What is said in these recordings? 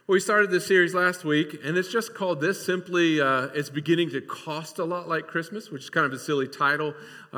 Well, we started this series last week, and it's just called this simply, it's beginning to cost a lot like Christmas, which is kind of a silly title.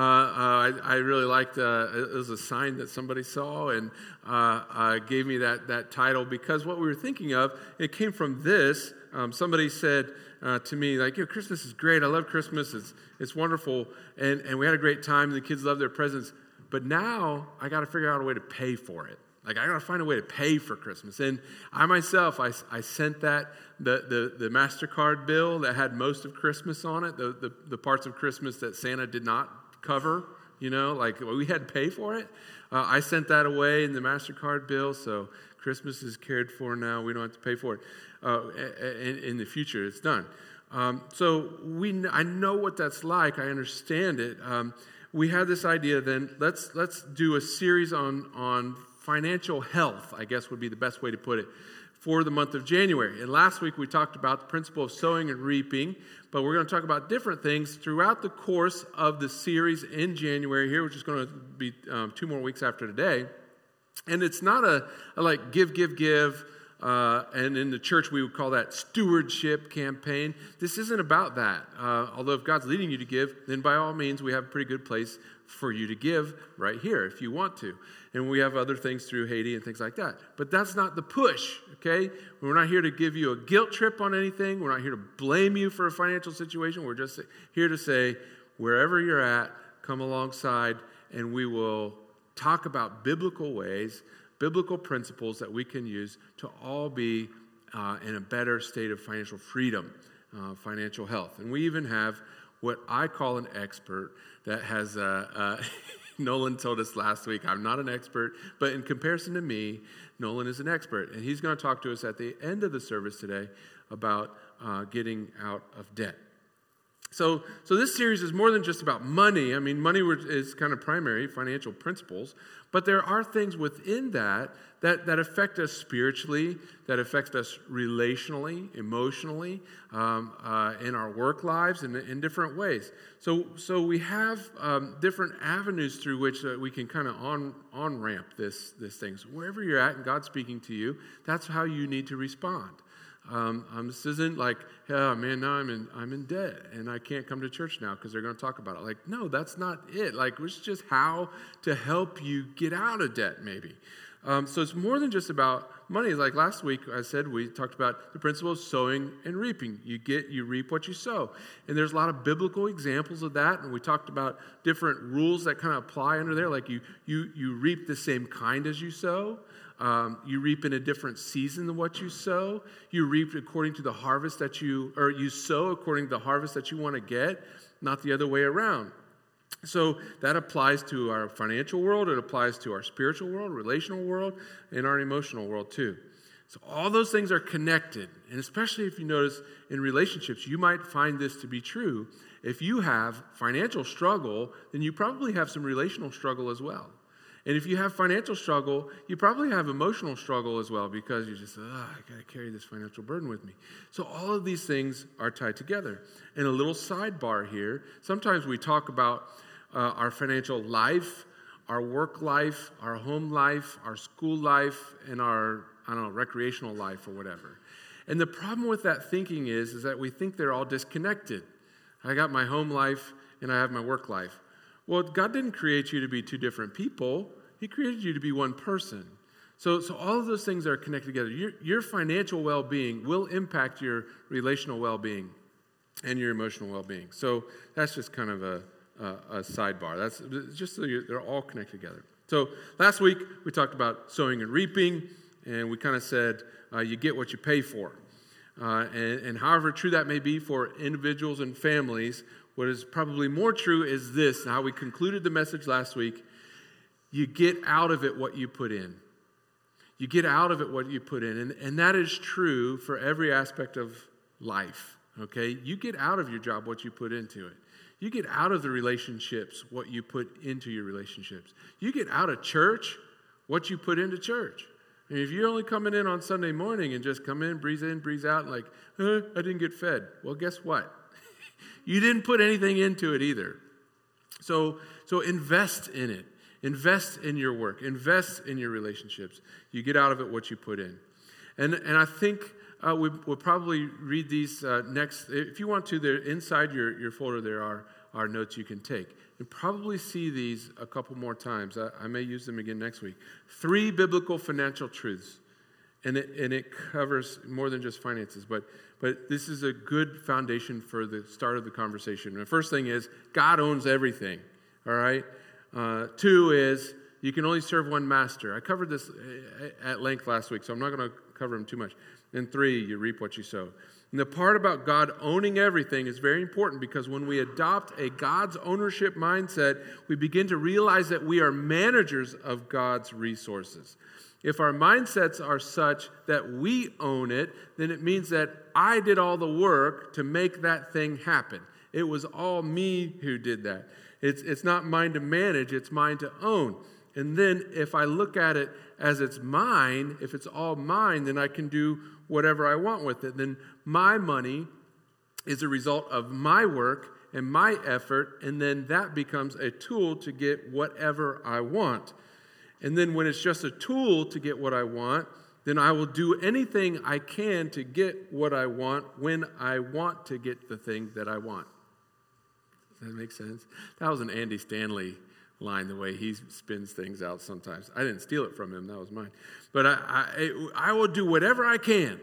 I really liked, it was a sign that somebody saw and gave me that title because what we were thinking of, it came from this. Somebody said to me, like, Christmas is great. I love Christmas. It's wonderful. And we had a great time. The kids love their presents. But now I got to figure out a way to pay for it. Like, I got to find a way to pay for Christmas. And I myself, I sent that, the MasterCard bill that had most of Christmas on it, the parts of Christmas that Santa did not cover, like we had to pay for it. I sent that away in the MasterCard bill, so Christmas is cared for now. We don't have to pay for it. In the future, it's done. So I know what that's like. I understand it. We had this idea then, let's do a series on financial health, I guess would be the best way to put it, for the month of January. And last week we talked about the principle of sowing and reaping, but we're going to talk about different things throughout the course of the series in January here, which is going to be 2 more weeks after today. And it's not a like give, and in the church we would call that stewardship campaign. This isn't about that. Although if God's leading you to give, then by all means we have a pretty good place for you to give right here if you want to. And we have other things through Haiti and things like that. But that's not the push, okay? We're not here to give you a guilt trip on anything. We're not here to blame you for a financial situation. We're just here to say, wherever you're at, come alongside, and we will talk about biblical ways, biblical principles that we can use to all be in a better state of financial freedom, financial health. And we even have what I call an expert that has Nolan told us last week, I'm not an expert, but in comparison to me, Nolan is an expert. And he's going to talk to us at the end of the service today about getting out of debt. So this series is more than just about money. I mean, money is kind of primary, financial principles. But there are things within that affect us spiritually, that affect us relationally, emotionally, in our work lives, in different ways. So we have different avenues through which we can kind of on-ramp this thing. So wherever you're at and God's speaking to you, that's how you need to respond. This isn't like, oh man, now I'm in debt and I can't come to church now because they're going to talk about it. Like, no, that's not it. Like, it's just how to help you get out of debt, maybe. So it's more than just about money. Like last week, I said, we talked about the principle of sowing and reaping. You reap what you sow. And there's a lot of biblical examples of that. And we talked about different rules that kind of apply under there. Like you reap the same kind as you sow. You reap in a different season than what you sow. You reap according to the harvest you sow according to the harvest that you want to get, not the other way around. So that applies to our financial world, it applies to our spiritual world, relational world, and our emotional world too. So all those things are connected, and especially if you notice in relationships, you might find this to be true. If you have financial struggle, then you probably have some relational struggle as well. And if you have financial struggle, you probably have emotional struggle as well because you just, I got to carry this financial burden with me. So all of these things are tied together. And a little sidebar here, sometimes we talk about our financial life, our work life, our home life, our school life, and our, recreational life or whatever. And the problem with that thinking is that we think they're all disconnected. I got my home life and I have my work life. Well, God didn't create you to be two different people. He created you to be one person. So all of those things are connected together. Your financial well-being will impact your relational well-being and your emotional well-being. So that's just kind of a sidebar. That's just so they're all connected together. So last week we talked about sowing and reaping, and we kind of said you get what you pay for. And however true that may be for individuals and families, what is probably more true is this, how we concluded the message last week. You get out of it what you put in. You get out of it what you put in. And that is true for every aspect of life, okay? You get out of your job what you put into it. You get out of the relationships what you put into your relationships. You get out of church what you put into church. And if you're only coming in on Sunday morning and just come in, breeze out, and like, I didn't get fed. Well, guess what? You didn't put anything into it either. So invest in it. Invest in your work. Invest in your relationships. You get out of it what you put in. And I think we'll probably read these next. If you want to, there inside your folder there are notes you can take. You'll probably see these a couple more times. I may use them again next week. 3 biblical financial truths. And it covers more than just finances, but this is a good foundation for the start of the conversation. And the first thing is, God owns everything, all right? 2 is, you can only serve one master. I covered this at length last week, so I'm not going to cover them too much. And 3, you reap what you sow. And the part about God owning everything is very important, because when we adopt a God's ownership mindset, we begin to realize that we are managers of God's resources. If our mindsets are such that we own it, then it means that I did all the work to make that thing happen. It was all me who did that. It's not mine to manage, it's mine to own. And then if I look at it as it's mine, if it's all mine, then I can do whatever I want with it. Then my money is a result of my work and my effort, and then that becomes a tool to get whatever I want. And then when it's just a tool to get what I want, then I will do anything I can to get what I want when I want to get the thing that I want. Does that make sense? That was an Andy Stanley line, the way he spins things out sometimes. I didn't steal it from him. That was mine. But I will do whatever I can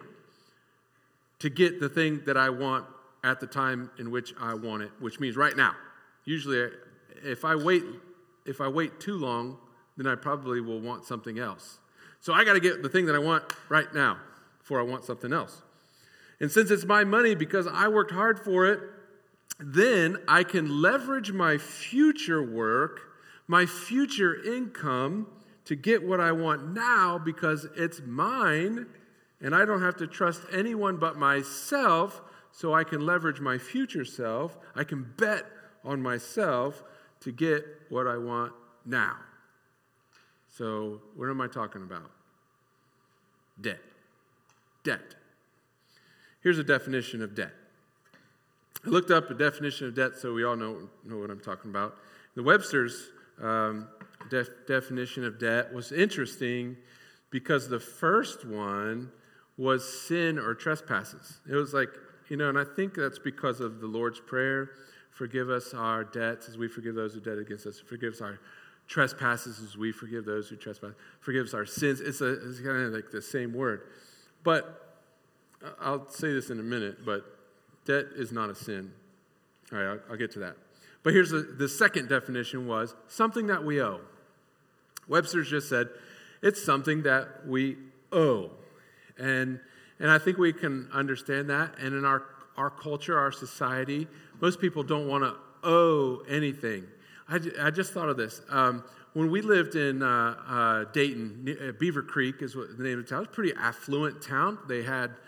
to get the thing that I want at the time in which I want it, which means right now. Usually, if I wait too long, then I probably will want something else. So I got to get the thing that I want right now before I want something else. And since it's my money because I worked hard for it, then I can leverage my future work, my future income to get what I want now because it's mine, and I don't have to trust anyone but myself, so I can leverage my future self. I can bet on myself to get what I want now. So, what am I talking about? Debt. Debt. Here's a definition of debt. I looked up a definition of debt so we all know what I'm talking about. The Webster's definition of debt was interesting because the first one was sin or trespasses. It was like, and I think that's because of the Lord's Prayer. Forgive us our debts as we forgive those who debt against us. Forgive us our trespasses as we forgive those who trespass. Forgive us our sins. It's kind of like the same word. But I'll say this in a minute, but debt is not a sin. All right, I'll get to that. But here's the second definition was something that we owe. Webster's just said it's something that we owe. And I think we can understand that. And in our culture, our society, most people don't want to owe anything. I just thought of this. When we lived in Dayton, Beaver Creek is what the name of the town. It's a pretty affluent town. They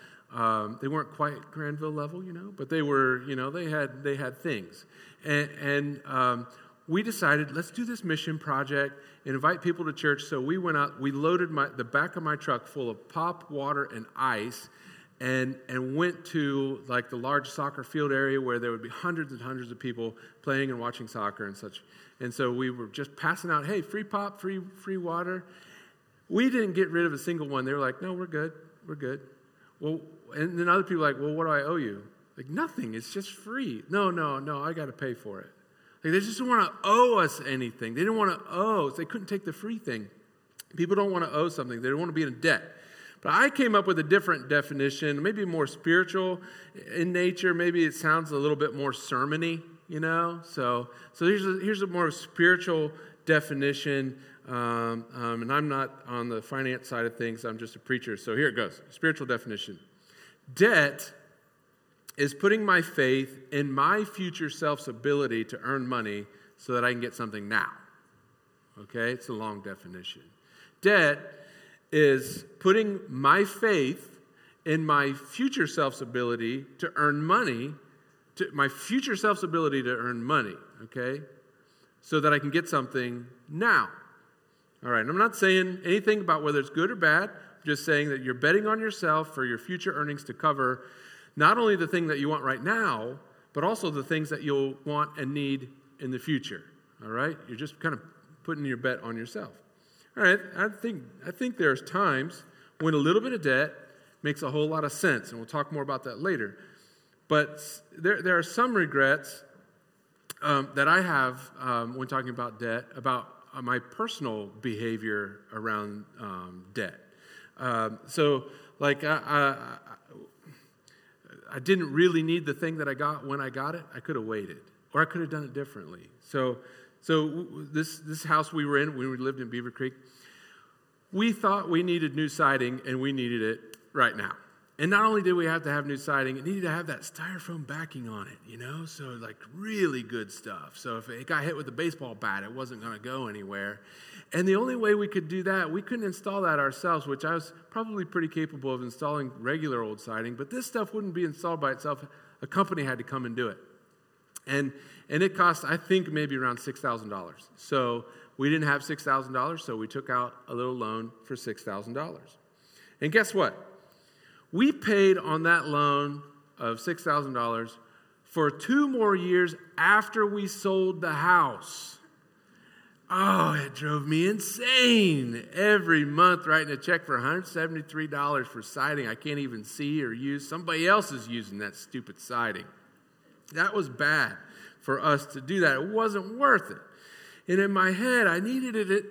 weren't quite Granville level, but they were, they had things. And we decided, let's do this mission project and invite people to church. So we went out, we loaded the back of my truck full of pop, water, and ice, and went to like the large soccer field area where there would be hundreds and hundreds of people playing and watching soccer and such. And so we were just passing out, hey, free pop, free water. We didn't get rid of a single one. They were like, no, we're good. Well, and then other people were like, well, what do I owe you? Like, nothing. It's just free. No, I got to pay for it. Like, they just don't want to owe us anything. They didn't want to owe. So they couldn't take the free thing. People don't want to owe something. They don't want to be in debt. But I came up with a different definition, maybe more spiritual in nature. Maybe it sounds a little bit more sermon-y, So here's a more spiritual definition. And I'm not on the finance side of things. I'm just a preacher. So here it goes. Spiritual definition. Debt is putting my faith in my future self's ability to earn money so that I can get something now. Okay? It's a long definition. Debt is putting my faith in my future self's ability to earn money, okay? So that I can get something now. All right, I'm not saying anything about whether it's good or bad. I'm just saying that you're betting on yourself for your future earnings to cover not only the thing that you want right now, but also the things that you'll want and need in the future. All right? You're just kind of putting your bet on yourself. All right, I think there's times when a little bit of debt makes a whole lot of sense, and we'll talk more about that later. But there are some regrets that I have when talking about debt, about my personal behavior around debt. I didn't really need the thing that I got when I got it. I could have waited, or I could have done it differently. So this house we were in when we lived in Beaver Creek, we thought we needed new siding, and we needed it right now. And not only did we have to have new siding, it needed to have that styrofoam backing on it, so like really good stuff. So if it got hit with a baseball bat, it wasn't going to go anywhere. And the only way we could do that, we couldn't install that ourselves, which I was probably pretty capable of installing regular old siding, but this stuff wouldn't be installed by itself. A company had to come and do it. And it cost, I think, maybe around $6,000. So we didn't have $6,000, so we took out a little loan for $6,000. And guess what? We paid on that loan of $6,000 for 2 more years after we sold the house. Oh, it drove me insane. Every month writing a check for $173 for siding I can't even see or use. Somebody else is using that stupid siding. That was bad for us to do that. It wasn't worth it. And in my head, I needed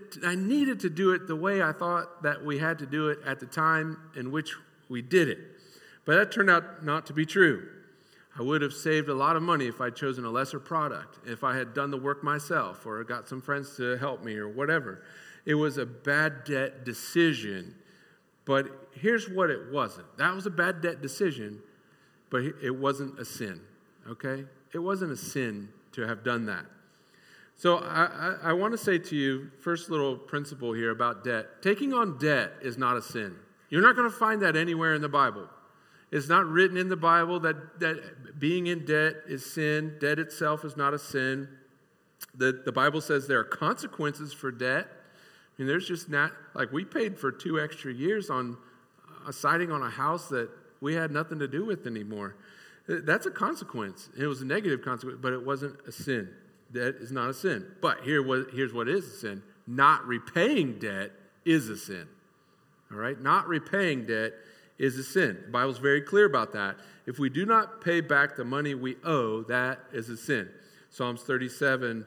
to do it the way I thought that we had to do it at the time in which we did it. But that turned out not to be true. I would have saved a lot of money if I'd chosen a lesser product, if I had done the work myself or got some friends to help me or whatever. It was a bad debt decision. But here's what it wasn't. That was a bad debt decision, but it wasn't a sin, okay? It wasn't a sin to have done that. So I want to say to you, first little principle here about debt. Taking on debt is not a sin. You're not going to find that anywhere in the Bible. It's not written in the Bible that being in debt is sin. Debt itself is not a sin. The Bible says there are consequences for debt. I mean, there's just not, like we paid for 2 extra years on a siding on a house that we had nothing to do with anymore. That's a consequence. It was a negative consequence, but it wasn't a sin. Debt is not a sin. But here's what is a sin. Not repaying debt is a sin. All right? Not repaying debt is a sin. The Bible's very clear about that. If we do not pay back the money we owe, that is a sin. Psalm 37,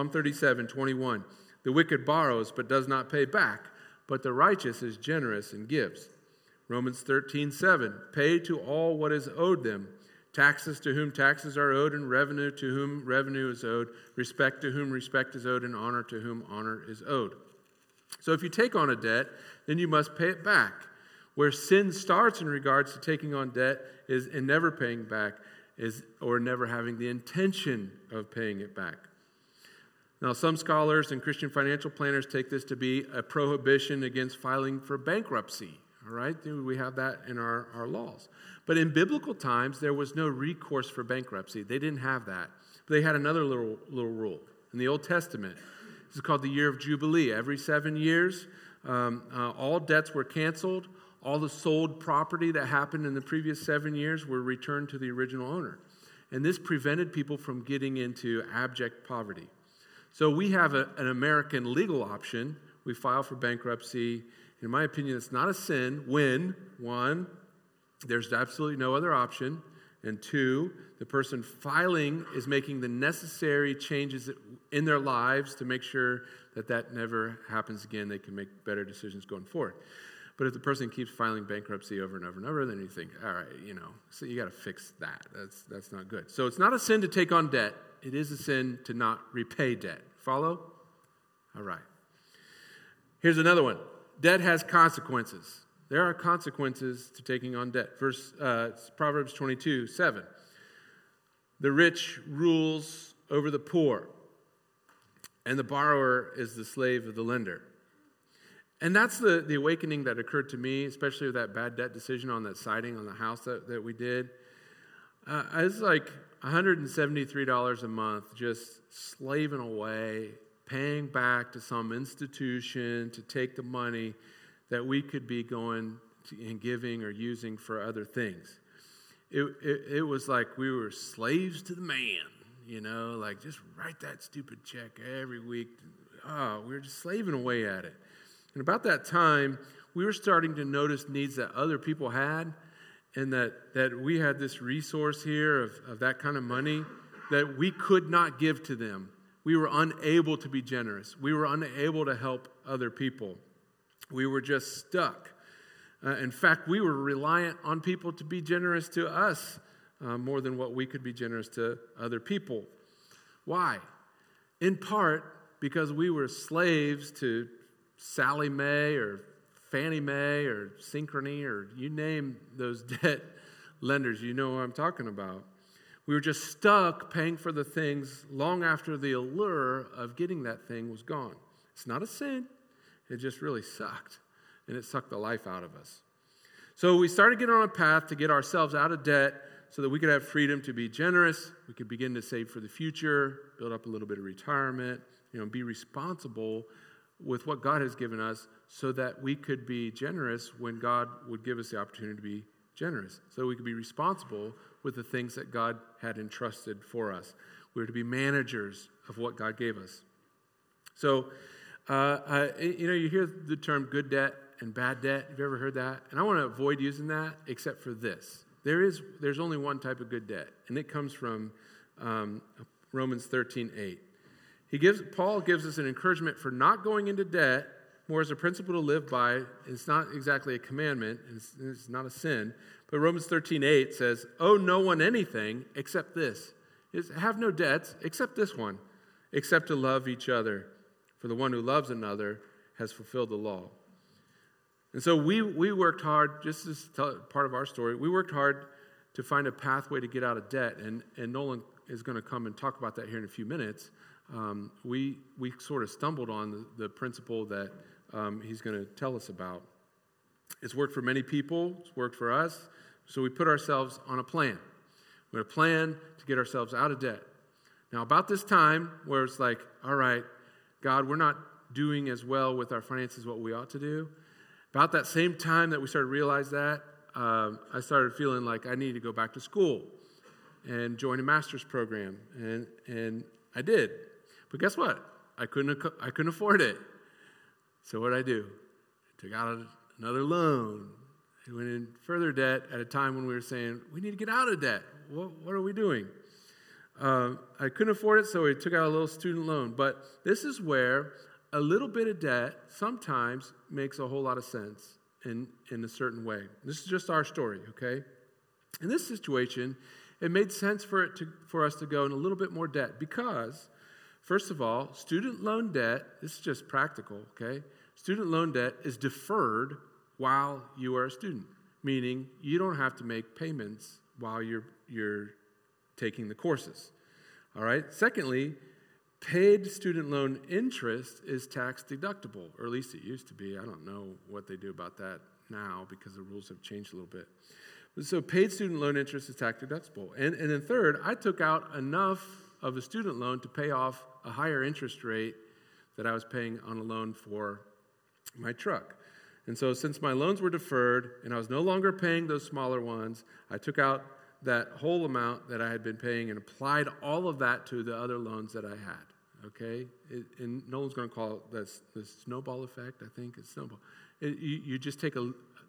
21. The wicked borrows but does not pay back, but the righteous is generous and gives. Romans 13:7. Pay to all what is owed them. Taxes to whom taxes are owed, and revenue to whom revenue is owed. Respect to whom respect is owed, and honor to whom honor is owed. So if you take on a debt, then you must pay it back. Where sin starts in regards to taking on debt is in never paying back, or never having the intention of paying it back. Now, some scholars and Christian financial planners take this to be a prohibition against filing for bankruptcy. All right, we have that in our laws. But in biblical times, there was no recourse for bankruptcy. They didn't have that. But they had another little rule. In the Old Testament, this is called the year of Jubilee. Every 7 years, all debts were canceled. All the sold property that happened in the previous 7 years were returned to the original owner. And this prevented people from getting into abject poverty. So we have an American legal option. We file for bankruptcy. In my opinion, it's not a sin when, 1, there's absolutely no other option, and 2, the person filing is making the necessary changes in their lives to make sure that never happens again. They can make better decisions going forward. But if the person keeps filing bankruptcy over and over and over, then you think, all right, so you got to fix that. That's not good. So it's not a sin to take on debt. It is a sin to not repay debt. Follow? All right. Here's another one. Debt has consequences. There are consequences to taking on debt. Proverbs 22:7. The rich rules over the poor, and the borrower is the slave of the lender. And that's the awakening that occurred to me, especially with that bad debt decision on that siding on the house that we did. It's like $173 a month, just slaving away, paying back to some institution to take the money that we could be going and giving or using for other things. It was like we were slaves to the man, like just write that stupid check every week. We were just slaving away at it. And about that time, we were starting to notice needs that other people had, and that we had this resource here of that kind of money that we could not give to them. We were unable to be generous. We were unable to help other people. We were just stuck. In fact, we were reliant on people to be generous to us more than what we could be generous to other people. Why? In part because we were slaves to Sallie Mae or Fannie Mae or Synchrony or you name those debt lenders. You know what I'm talking about. We were just stuck paying for the things long after the allure of getting that thing was gone. It's not a sin. It just really sucked. And it sucked the life out of us. So we started getting on a path to get ourselves out of debt so that we could have freedom to be generous. We could begin to save for the future, build up a little bit of retirement, be responsible with what God has given us so that we could be generous when God would give us the opportunity to be generous. So we could be responsible with the things that God had entrusted for us. We were to be managers of what God gave us. So, you hear the term good debt and bad debt. Have you ever heard that? And I want to avoid using that except for this. There's only one type of good debt, and it comes from Romans 13:8. Paul gives us an encouragement for not going into debt, more as a principle to live by. It's not exactly a commandment, it's not a sin. But Romans 13:8 says, "Owe no one anything except this. Have no debts except this one, except to love each other. For the one who loves another has fulfilled the law." And so we worked hard, just as part of our story, we worked hard to find a pathway to get out of debt. And Nolan is going to come and talk about that here in a few minutes. We sort of stumbled on the principle that he's going to tell us about. It's worked for many people. It's worked for us. So we put ourselves on a plan. We had a plan to get ourselves out of debt. Now, about this time where it's like, all right, God, we're not doing as well with our finances what we ought to do. About that same time that we started to realize that, I started feeling like I needed to go back to school and join a master's program. And I did. But guess what? I couldn't afford it. So what did I do? I took out another loan. I went in further debt at a time when we were saying, we need to get out of debt. What are we doing? I couldn't afford it, so we took out a little student loan. But this is where a little bit of debt sometimes makes a whole lot of sense in a certain way. This is just our story, okay? In this situation, it made sense for us to go in a little bit more debt because, first of all, student loan debt, this is just practical, okay? Student loan debt is deferred while you are a student, meaning you don't have to make payments while you're taking the courses, all right? Secondly, paid student loan interest is tax deductible, or at least it used to be. I don't know what they do about that now because the rules have changed a little bit. So paid student loan interest is tax deductible. And then third, I took out enough of a student loan to pay off a higher interest rate that I was paying on a loan for my truck. And so since my loans were deferred and I was no longer paying those smaller ones, I took out that whole amount that I had been paying and applied all of that to the other loans that I had, okay? And no one's going to call it the snowball effect, I think. It's snowball. You just take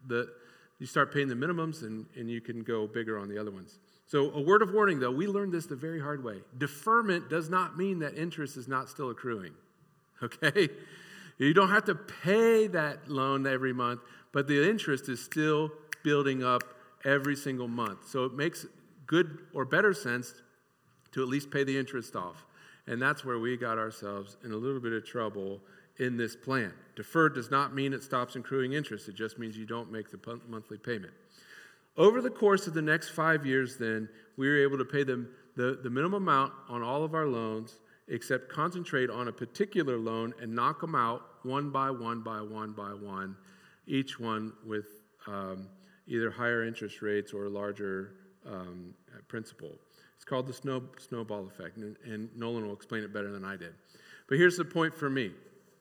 you start paying the minimums and you can go bigger on the other ones. So a word of warning, though, we learned this the very hard way. Deferment does not mean that interest is not still accruing, okay? You don't have to pay that loan every month, but the interest is still building up every single month. So it makes good or better sense to at least pay the interest off. And that's where we got ourselves in a little bit of trouble in this plan. Deferred does not mean it stops accruing interest. It just means you don't make the monthly payment. Over the course of the next 5 years, then, we were able to pay them the minimum amount on all of our loans, except concentrate on a particular loan and knock them out one by one, each one with either higher interest rates or larger principal. It's called the snowball effect, and Nolan will explain it better than I did. But here's the point for me.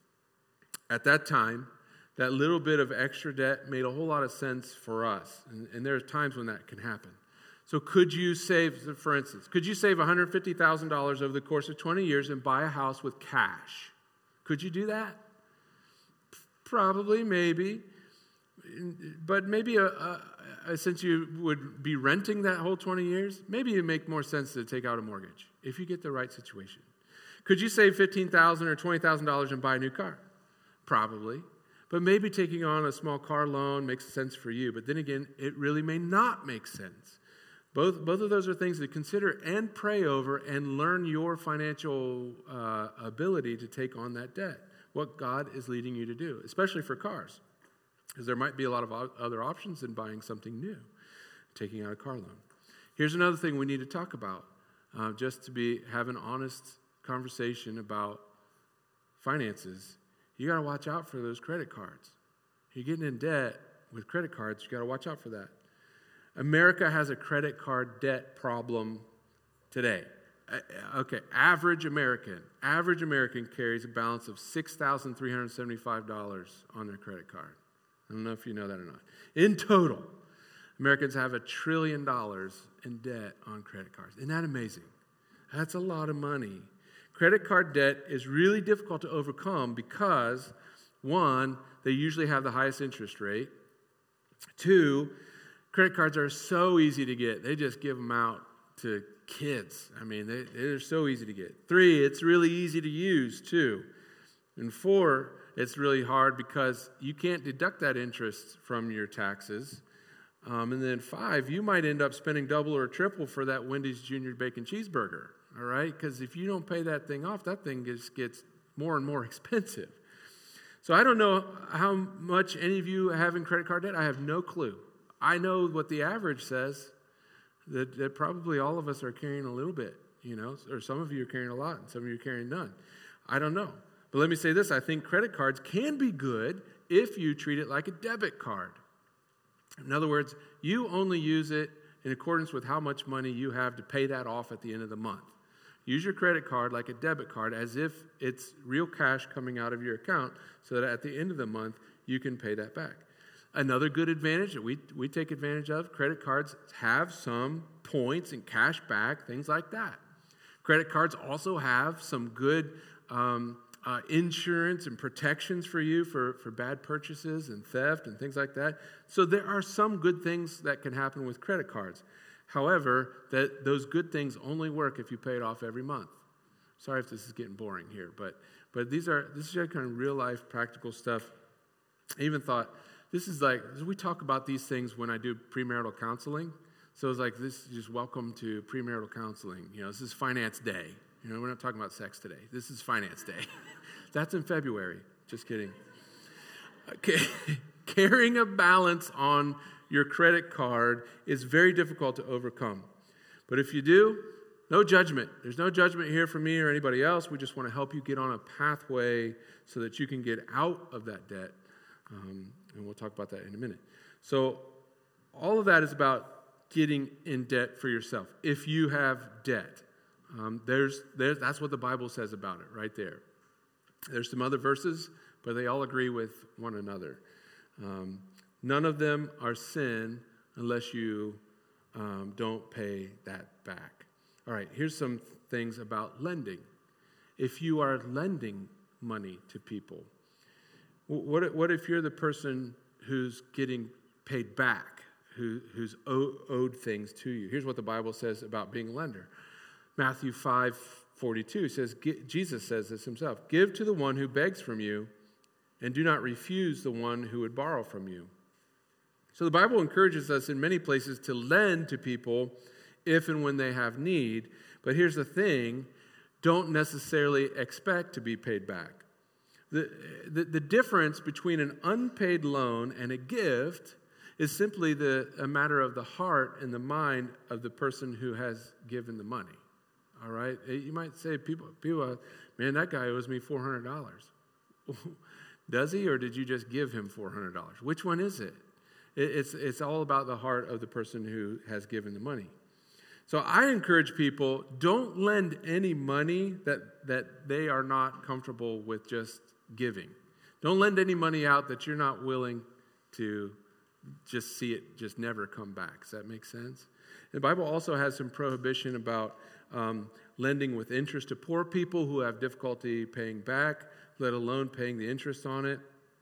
At that time, that little bit of extra debt made a whole lot of sense for us, and there are times when that can happen. So could you save, for instance, could you save $150,000 over the course of 20 years and buy a house with cash? Could you do that? Probably, maybe. But maybe since you would be renting that whole 20 years, maybe it make more sense to take out a mortgage if you get the right situation. Could you save $15,000 or $20,000 and buy a new car? Probably. But maybe taking on a small car loan makes sense for you. But then again, it really may not make sense. Both of those are things to consider and pray over and learn your financial ability to take on that debt, what God is leading you to do, especially for cars. Because there might be a lot of other options than buying something new, taking out a car loan. Here's another thing we need to talk about, just to have an honest conversation about finances. You got to watch out for those credit cards. You're getting in debt with credit cards, you got to watch out for that. America has a credit card debt problem today. Okay, average American carries a balance of $6,375 on their credit card. I don't know if you know that or not. In total, Americans have $1 trillion in debt on credit cards. Isn't that amazing? That's a lot of money. Credit card debt is really difficult to overcome because, one, they usually have the highest interest rate. Two, credit cards are so easy to get. They just give them out to kids. I mean, they're so easy to get. Three, it's really easy to use, too. And four, it's really hard because you can't deduct that interest from your taxes. And then five, you might end up spending double or triple for that Wendy's Junior Bacon Cheeseburger, all right? Because if you don't pay that thing off, that thing just gets more and more expensive. So I don't know how much any of you have in credit card debt. I have no clue. I know what the average says, that probably all of us are carrying a little bit, or some of you are carrying a lot, and some of you are carrying none. I don't know. But let me say this, I think credit cards can be good if you treat it like a debit card. In other words, you only use it in accordance with how much money you have to pay that off at the end of the month. Use your credit card like a debit card as if it's real cash coming out of your account so that at the end of the month you can pay that back. Another good advantage that we take advantage of, credit cards have some points and cash back, things like that. Credit cards also have some good insurance and protections for you for bad purchases and theft and things like that. So there are some good things that can happen with credit cards. However, those good things only work if you pay it off every month. Sorry if this is getting boring here, but this is kind of real life practical stuff. I even thought this is like, we talk about these things when I do premarital counseling. So it's like, this is just welcome to premarital counseling. This is finance day. We're not talking about sex today. This is finance day. That's in February. Just kidding. Okay. Carrying a balance on your credit card is very difficult to overcome. But if you do, no judgment. There's no judgment here from me or anybody else. We just want to help you get on a pathway so that you can get out of that debt. And we'll talk about that in a minute. So all of that is about getting in debt for yourself. If you have debt, that's what the Bible says about it right there. There's some other verses, but they all agree with one another. None of them are sin unless you don't pay that back. All right, here's some things about lending. If you are lending money to people, what if you're the person who's getting paid back, who's owed things to you? Here's what the Bible says about being a lender. Matthew 5:42 says, Jesus says this himself, "Give to the one who begs from you, and do not refuse the one who would borrow from you." So the Bible encourages us in many places to lend to people if and when they have need. But here's the thing, don't necessarily expect to be paid back. The difference between an unpaid loan and a gift is simply a matter of the heart and the mind of the person who has given the money. All right? You might say, people, man, that guy owes me $400. Does he, or did you just give him $400? Which one is it? It's all about the heart of the person who has given the money. So I encourage people, don't lend any money that they are not comfortable with just giving. Don't lend any money out that you're not willing to just see it just never come back. Does that make sense? The Bible also has some prohibition about lending with interest to poor people who have difficulty paying back, let alone paying the interest on it.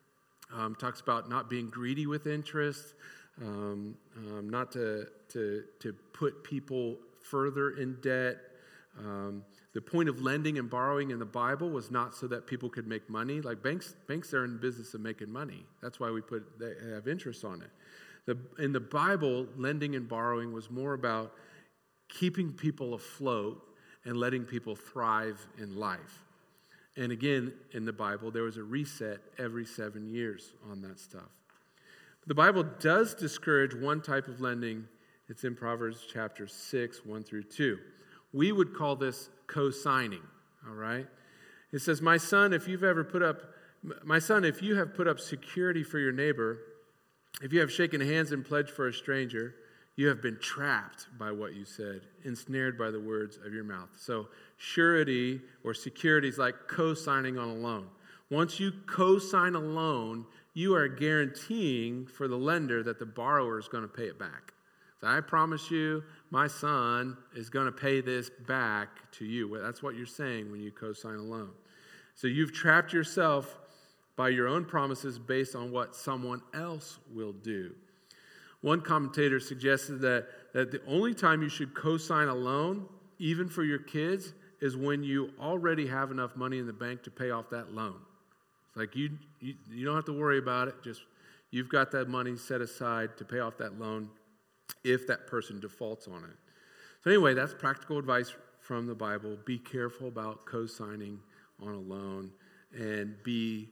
Talks about not being greedy with interest, not to put people further in debt. The point of lending and borrowing in the Bible was not so that people could make money. Like banks are in the business of making money. That's why they have interest on it. In the Bible, lending and borrowing was more about keeping people afloat and letting people thrive in life. And again, in the Bible, there was a reset every 7 years on that stuff. The Bible does discourage one type of lending. It's in Proverbs chapter 6, 1 through 2. We would call this co-signing, all right? It says, My son, if you have put up security for your neighbor, if you have shaken hands and pledged for a stranger, you have been trapped by what you said, ensnared by the words of your mouth. So surety or security is like co-signing on a loan. Once you co-sign a loan, you are guaranteeing for the lender that the borrower is going to pay it back. So I promise you, my son is going to pay this back to you. Well, that's what you're saying when you co-sign a loan. So you've trapped yourself by your own promises based on what someone else will do. One commentator suggested that the only time you should co-sign a loan, even for your kids, is when you already have enough money in the bank to pay off that loan. It's like you don't have to worry about it. Just you've got that money set aside to pay off that loan if that person defaults on it. So anyway, that's practical advice from the Bible. Be careful about co-signing on a loan, and be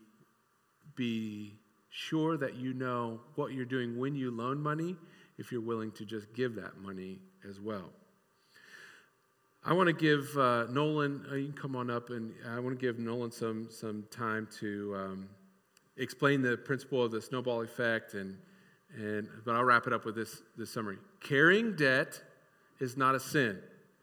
sure that you know what you're doing when you loan money, if you're willing to just give that money as well. I want to give Nolan, you can come on up, and I want to give Nolan some time to explain the principle of the snowball effect, but I'll wrap it up with this summary. Carrying debt is not a sin.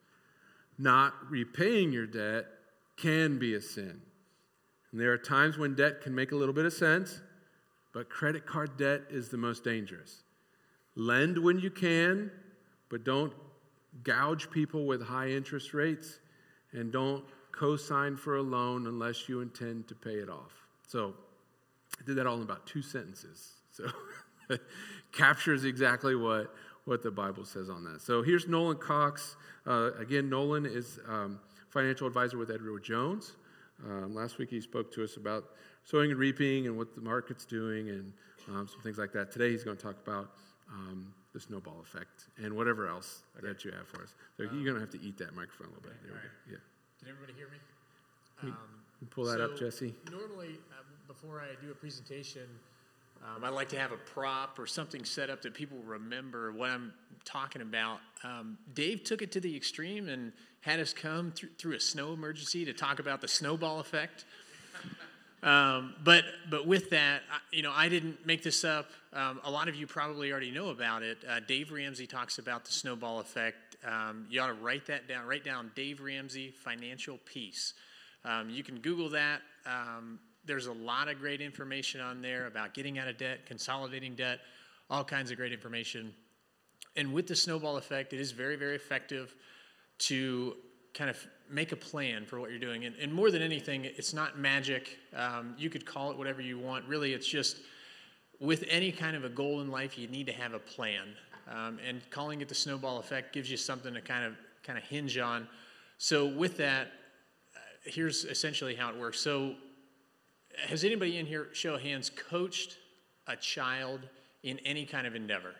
Not repaying your debt can be a sin. And there are times when debt can make a little bit of sense, but credit card debt is the most dangerous. Lend when you can, but don't gouge people with high interest rates, and don't co-sign for a loan unless you intend to pay it off. So I did that all in about 2 sentences. So it captures exactly what the Bible says on that. So here's Nolan Cox. Again, Nolan is financial advisor with Edward Jones. Last week he spoke to us about sowing and reaping and what the market's doing and some things like that. Today he's going to talk about the snowball effect and whatever else that you have for us. So you're going to have to eat that microphone a little bit. There we go. Yeah. Can everybody hear me? You pull that up, Jesse. Normally, before I do a presentation, I like to have a prop or something set up that people remember what I'm talking about. Dave took it to the extreme and had us come through a snow emergency to talk about the snowball effect. But with that, I didn't make this up. A lot of you probably already know about it. Dave Ramsey talks about the snowball effect. You ought to write that down. Write down Dave Ramsey, Financial Peace. You can Google that. There's a lot of great information on there about getting out of debt, consolidating debt, all kinds of great information. And with the snowball effect, it is very, very effective to kind of make a plan for what you're doing. And more than anything, it's not magic. You could call it whatever you want. Really, it's just with any kind of a goal in life, you need to have a plan. And calling it the snowball effect gives you something to kind of hinge on. So with that, here's essentially how it works. So has anybody in here, show of hands, coached a child in any kind of endeavor?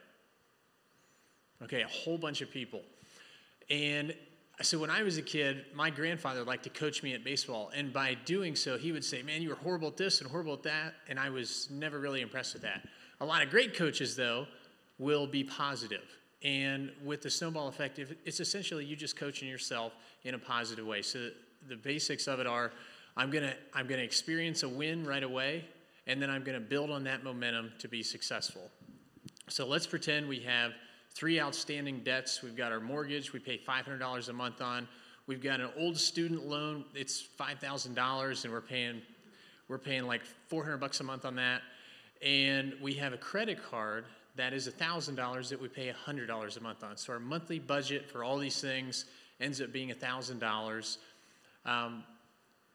Okay, a whole bunch of people. And so when I was a kid, my grandfather liked to coach me at baseball. And by doing so, he would say, man, you were horrible at this and horrible at that. And I was never really impressed with that. A lot of great coaches, though, will be positive. And with the snowball effect, it's essentially you just coaching yourself in a positive way. So the basics of it are, I'm gonna experience a win right away, and then I'm gonna build on that momentum to be successful. So let's pretend we have 3 outstanding debts. We've got our mortgage we pay $500 a month on. We've got an old student loan, it's $5,000, and we're paying like $400 a month on that. And we have a credit card that is $1,000 that we pay $100 a month on. So our monthly budget for all these things ends up being $1,000.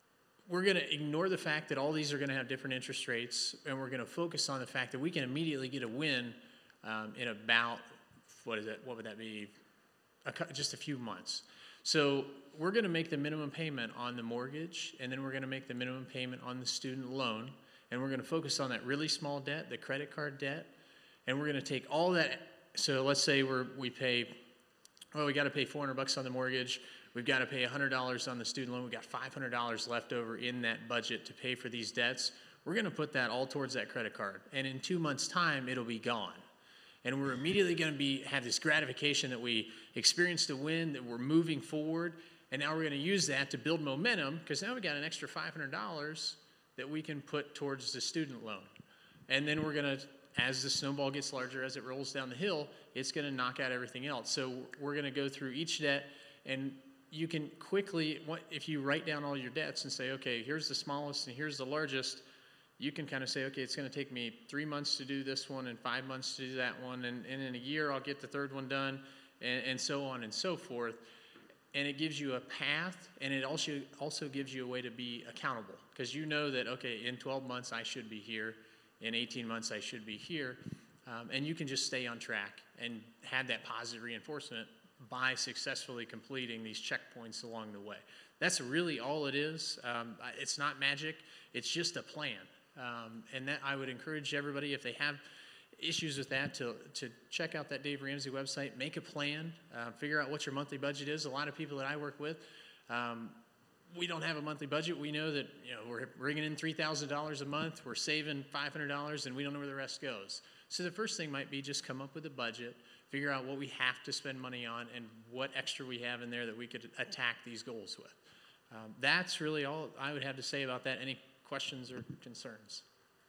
we're going to ignore the fact that all these are going to have different interest rates, and we're going to focus on the fact that we can immediately get a win in about, what would that be? Just a few months. So we're going to make the minimum payment on the mortgage, and then we're going to make the minimum payment on the student loan, and we're going to focus on that really small debt, the credit card debt, and we're going to take all that. So let's say we got to pay $400 on the mortgage. We've got to pay $100 on the student loan. We've got $500 left over in that budget to pay for these debts. We're going to put that all towards that credit card. And in 2 months' time, it'll be gone. And we're immediately going to have this gratification that we experienced a win, that we're moving forward. And now we're going to use that to build momentum, because now we've got an extra $500 that we can put towards the student loan. And then we're going to, as the snowball gets larger, as it rolls down the hill, it's going to knock out everything else. So we're going to go through each debt, and you can quickly, if you write down all your debts and say, okay, here's the smallest and here's the largest, you can kind of say, okay, it's going to take me 3 months to do this one and 5 months to do that one, and in a year I'll get the third one done, and so on and so forth. And it gives you a path, and it also gives you a way to be accountable, because you know that, okay, in 12 months I should be here, in 18 months I should be here, and you can just stay on track and have that positive reinforcement by successfully completing these checkpoints along the way. That's really all it is. It's not magic. It's just a plan. And that I would encourage everybody, if they have issues with that, to check out that Dave Ramsey website, make a plan, figure out what your monthly budget is. A lot of people that I work with, we don't have a monthly budget. We know that we're bringing in $3,000 a month, we're saving $500, and we don't know where the rest goes. So the first thing might be just come up with a budget, figure out what we have to spend money on and what extra we have in there that we could attack these goals with. That's really all I would have to say about that. Any questions or concerns?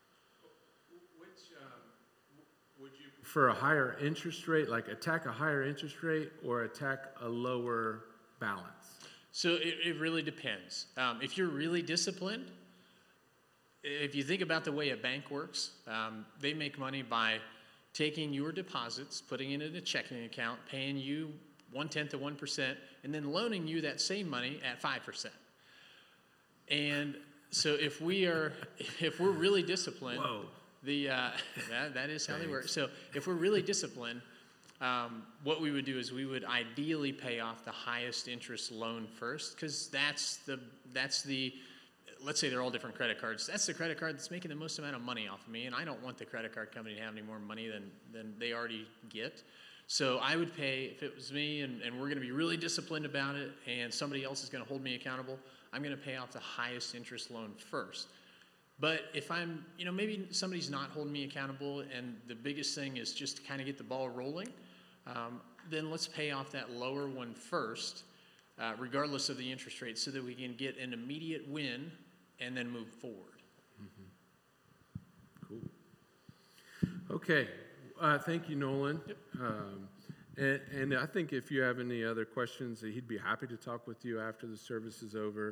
Would you prefer a higher interest rate, like attack a higher interest rate, or attack a lower balance? So it really depends. If you're really disciplined, if you think about the way a bank works, they make money by taking your deposits, putting it in a checking account, paying you 1/10 of 1%, and then loaning you that same money at 5%. And so if we're really disciplined, that is how they work. So if we're really disciplined, what we would do is we would ideally pay off the highest interest loan first, because that's the let's say they're all different credit cards. That's the credit card that's making the most amount of money off of me, and I don't want the credit card company to have any more money than they already get. So I would pay, if it was me and we're going to be really disciplined about it and somebody else is going to hold me accountable, I'm going to pay off the highest interest loan first. But if I'm, maybe somebody's not holding me accountable and the biggest thing is just to kind of get the ball rolling, then let's pay off that lower one first, regardless of the interest rate, so that we can get an immediate win and then move forward. Mm-hmm. Cool. Okay. Thank you, Nolan. Yep. And I think if you have any other questions, he'd be happy to talk with you after the service is over.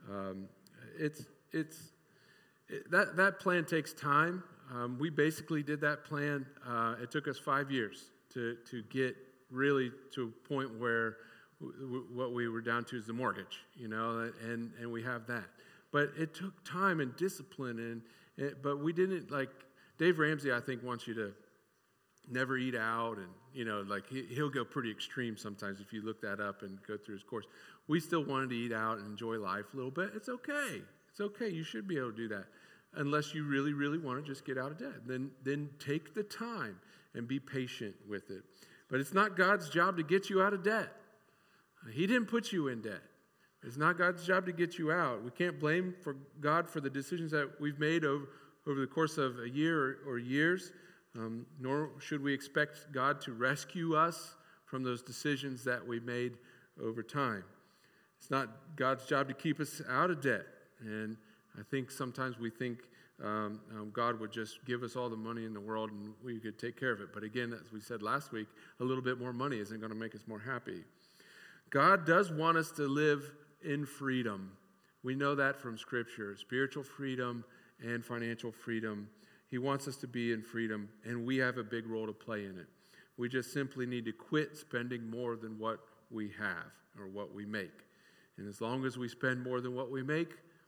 That plan takes time. We basically did that plan. It took us 5 years to get really to a point where what we were down to is the mortgage, and we have that. But it took time and discipline, but we didn't, like Dave Ramsey, I think, wants you to never eat out, and he'll go pretty extreme sometimes if you look that up and go through his course. We still wanted to eat out and enjoy life a little bit. It's okay. It's okay. You should be able to do that, unless you really, really want to just get out of debt. Then take the time and be patient with it. But it's not God's job to get you out of debt. He didn't put you in debt. It's not God's job to get you out. We can't blame God for the decisions that we've made over the course of a year or years, nor should we expect God to rescue us from those decisions that we made over time. It's not God's job to keep us out of debt. And I think sometimes we think God would just give us all the money in the world and we could take care of it. But again, as we said last week, a little bit more money isn't going to make us more happy. God does want us to live in freedom. We know that from Scripture, spiritual freedom and financial freedom. He wants us to be in freedom, and we have a big role to play in it. We just simply need to quit spending more than what we have or what we make. And as long as we spend more than what we make,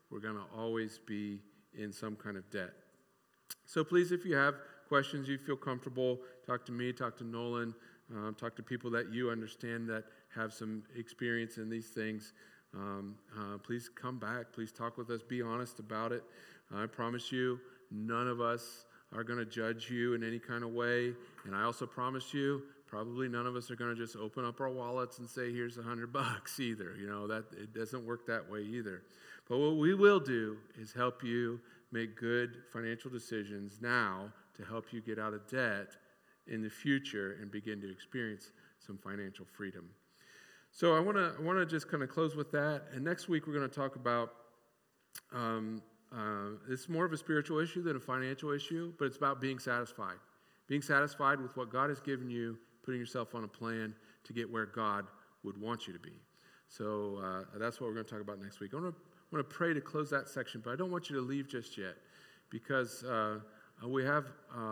we're going to always be in some kind of debt. So please, if you have questions, you feel comfortable, talk to me, talk to Nolan, talk to people that you understand that have some experience in these things. Please come back. Please talk with us. Be honest about it. I promise you, none of us are going to judge you in any kind of way. And I also promise you, probably none of us are going to just open up our wallets and say, here's $100 either. That it doesn't work that way either. But what we will do is help you make good financial decisions now to help you get out of debt in the future and begin to experience some financial freedom. So I want to just kind of close with that. And next week we're going to talk about it's more of a spiritual issue than a financial issue, but it's about being satisfied. Being satisfied with what God has given you, putting yourself on a plan to get where God would want you to be. So that's what we're going to talk about next week. I want to pray to close that section, but I don't want you to leave just yet, because we have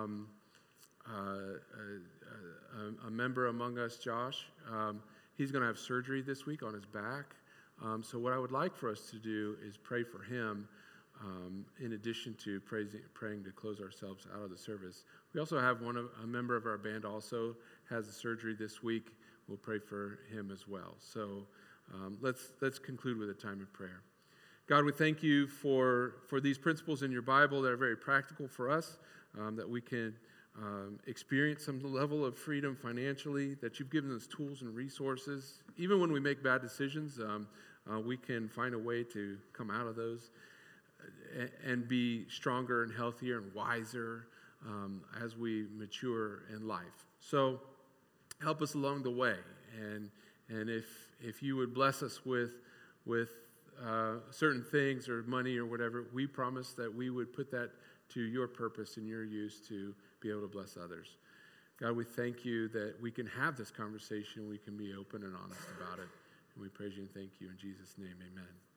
a member among us, Josh. He's going to have surgery this week on his back. So what I would like for us to do is pray for him, in addition to praying to close ourselves out of the service. We also have a member of our band also has a surgery this week. We'll pray for him as well. So let's conclude with a time of prayer. God, we thank you for these principles in your Bible that are very practical for us, that we can experience some level of freedom financially, that you've given us tools and resources. Even when we make bad decisions, we can find a way to come out of those and be stronger and healthier and wiser as we mature in life. So help us along the way. And if you would bless us with certain things or money or whatever, we promise that we would put that to your purpose and your use to be able to bless others. God, we thank you that we can have this conversation. We can be open and honest about it. And we praise you and thank you. In Jesus' name, amen.